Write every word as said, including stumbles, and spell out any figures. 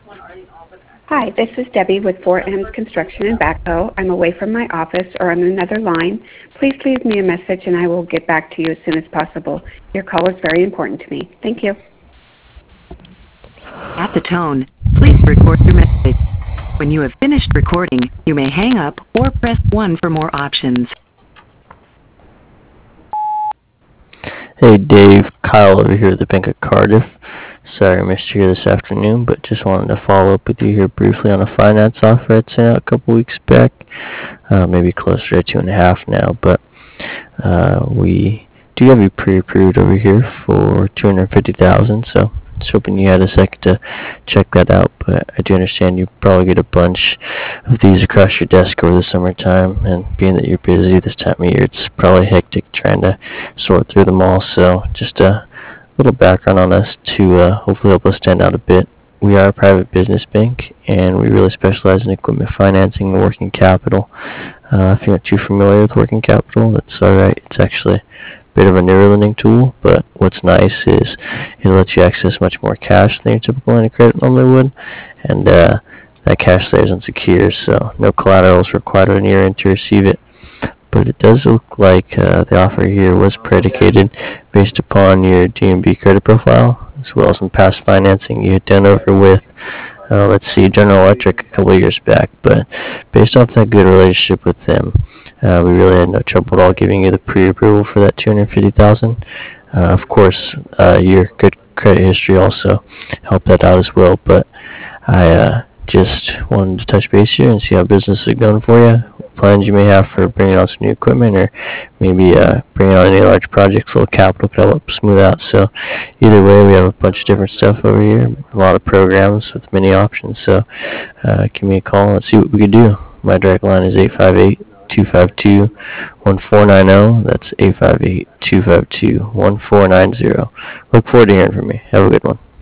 Hi, this is Debbie with four M's Construction and Backhoe. I'm away from my office or on another line. Please leave me a message and I will get back to you as soon as possible. Your call is very important to me. Thank you. At the tone, please record your message. When you have finished recording, you may hang up or press one for more options. Hey Dave, Kyle over here at the Bank of Cardiff. Sorry I missed you here this afternoon, but just wanted to follow up with you here briefly on a finance offer I'd sent out a couple weeks back. Uh, maybe closer to two and a half now, but uh, we do have you pre-approved over here for two hundred fifty thousand dollars, so just hoping you had a second to check that out. But I do understand you probably get a bunch of these across your desk over the summertime, and being that you're busy this time of year, it's probably hectic trying to sort through them all. So just a little background on us to uh, hopefully help us stand out a bit. We are a private business bank, and we really specialize in equipment financing and working capital. Uh, if you're not too familiar with working capital, that's alright. It's actually bit of a newer lending tool, but what's nice is it lets you access much more cash than your typical line of credit normally would, and uh, that cash stays unsecured, so no collateral is required on your end to receive it. But it does look like uh, the offer here was predicated based upon your D and B credit profile, as well as some past financing you had done over with, uh, let's see, General Electric a couple of years back. But based off that good relationship with them, Uh, we really had no trouble at all giving you the pre-approval for that two hundred fifty thousand dollars. Uh, of course, uh, your good credit history also helped that out as well. But I uh, just wanted to touch base here and see how business is going for you. Plans you may have for bringing on some new equipment, or maybe uh, bringing on any large projects, a little capital could help smooth out. So either way, we have a bunch of different stuff over here, a lot of programs with many options. So uh, give me a call and see what we can do. My direct line is eight five eight, two five two, one four nine zero. That's eight five eight, two five two, one four nine zero. Look forward to hearing from you. Have a good one.